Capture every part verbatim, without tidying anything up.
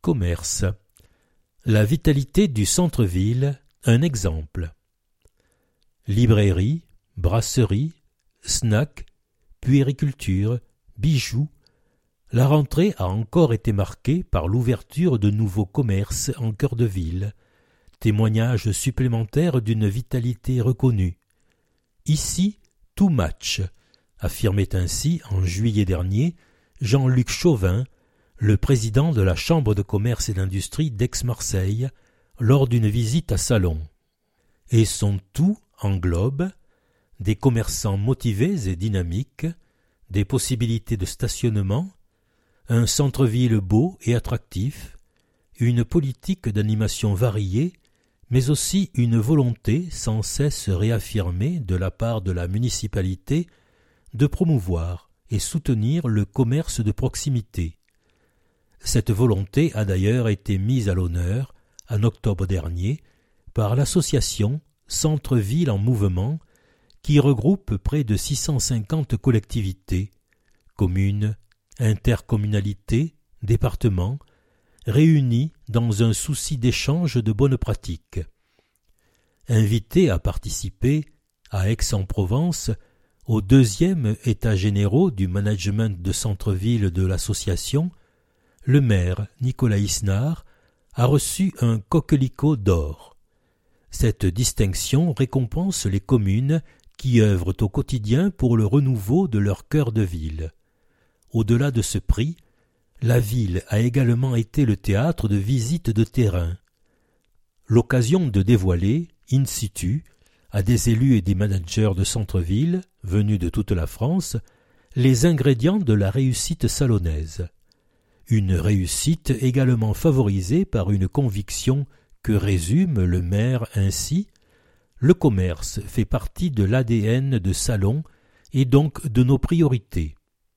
commerce. La vitalité du centre-ville, un exemple. Librairie, brasserie, snack, puériculture, bijoux. La rentrée a encore été marquée par l'ouverture de nouveaux commerces en cœur de ville, témoignage supplémentaire d'une vitalité reconnue. Ici, tout match, affirmait ainsi en juillet dernier Jean-Luc Chauvin, le président de la Chambre de commerce et d'industrie d'Aix-Marseille, lors d'une visite à Salon. Et son tout englobe des commerçants motivés et dynamiques, des possibilités de stationnement, un centre-ville beau et attractif, une politique d'animation variée, mais aussi une volonté sans cesse réaffirmée de la part de la municipalité de promouvoir et soutenir le commerce de proximité. Cette volonté a d'ailleurs été mise à l'honneur, en octobre dernier, par l'association Centre-Ville en Mouvement, qui regroupe près de six cent cinquante collectivités, communes, intercommunalités, départements, réunies dans un souci d'échange de bonnes pratiques. Invités à participer, à Aix-en-Provence, aux deuxièmes états généraux du management de centre-ville de l'association, le maire Nicolas Isnard a reçu un coquelicot d'or. Cette distinction récompense les communes qui œuvrent au quotidien pour le renouveau de leur cœur de ville. Au-delà de ce prix, la ville a également été le théâtre de visites de terrain. L'occasion de dévoiler, in situ, à des élus et des managers de centre-ville, venus de toute la France, les ingrédients de la réussite salonnaise. Une réussite également favorisée par une conviction que résume le maire ainsi: le commerce fait partie de l'A D N de Salon et donc de nos priorités.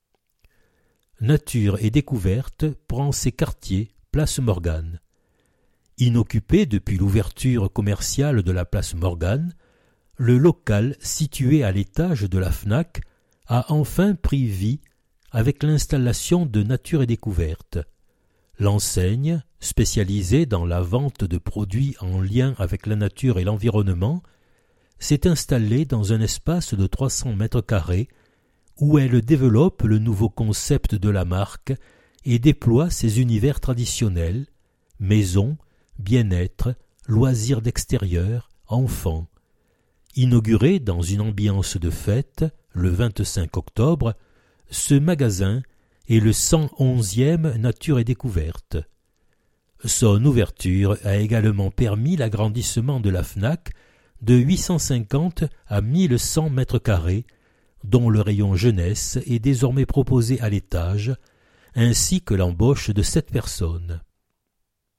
Nature et découverte prend ses quartiers, place Morgane. Inoccupé depuis l'ouverture commerciale de la place Morgane, le local situé à l'étage de la Fnac a enfin pris vie avec l'installation de Nature et Découverte. L'enseigne, spécialisée dans la vente de produits en lien avec la nature et l'environnement, s'est installée dans un espace de trois cents mètres carrés où elle développe le nouveau concept de la marque et déploie ses univers traditionnels, maison, bien-être, loisirs d'extérieur, enfants. Inauguré dans une ambiance de fête le vingt-cinq octobre, ce magasin est le cent onzième Nature et Découverte. Son ouverture a également permis l'agrandissement de la Fnac de huit cent cinquante à mille cent mètres carrés, dont le rayon jeunesse est désormais proposé à l'étage, ainsi que l'embauche de sept personnes.